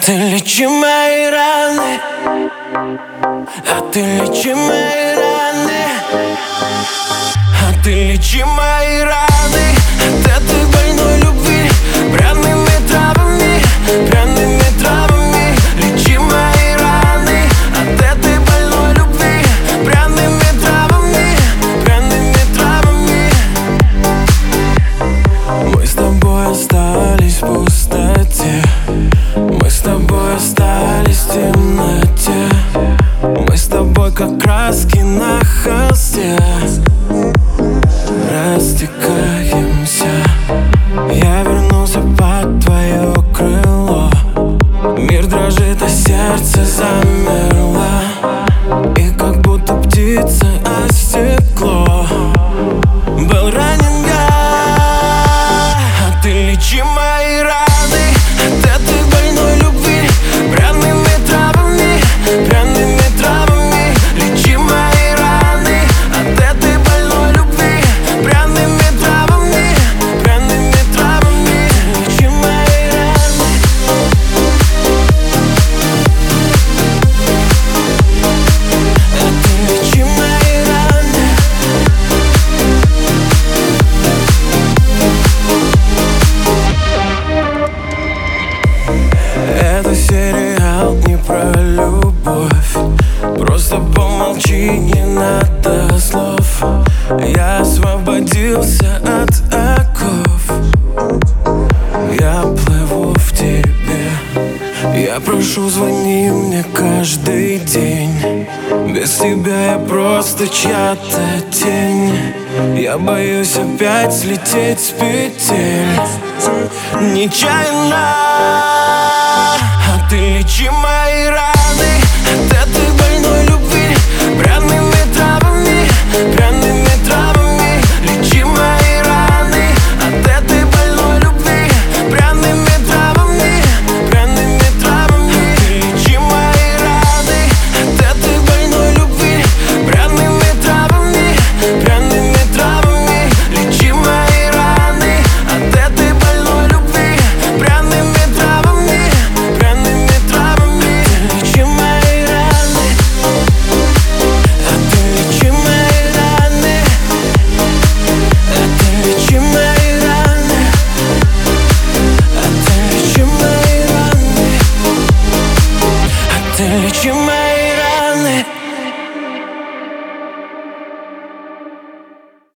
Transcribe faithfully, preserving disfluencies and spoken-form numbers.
ты лечи мои раны, а ты лечи мои раны, а ты лечи мои раны от этой больной любви пряными травами, пряными травами. Лечи мои раны от этой больной любви пряными травами, пряными травами. Мы с тобой остались в пустоте, мы с тобой остались в темноте, мы с тобой как краски на холсте растекаемся. Я вернулся под твое крыло, мир дрожит, а сердце замерло, и как будто птица о стекло был ранен я. А ты лечи мои раны от этой больной любви пряными травами, пряными травами. Лечи мои раны от этой больной любви пряными травами, пряными травами. Лечи мои раны. А ты лечи мои раны. Это сериал не про любовь, просто помолчи, не надо слов. Я освободился от оков, я плыву в тебе. Я прошу, звони мне каждый день, без тебя я просто чья-то тень. Я боюсь опять слететь с петель нечаянно.